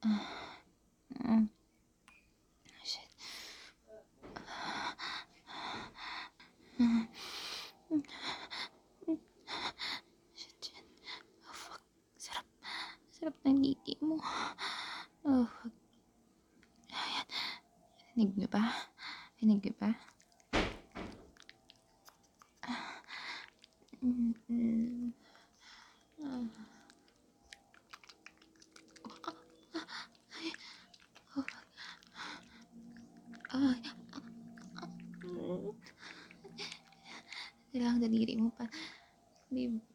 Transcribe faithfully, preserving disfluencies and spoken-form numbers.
Mm. Shit. Shit, shit. Oh, fuck. Sarap. Sarap ng diti mo. Oh, fuck. Ayan. Rinig niyo ba? Rinig niyo ba? Mm-mm. Ah. Oh, fuck. Ay. Mm. Kailangan daliri mo pa. Babe.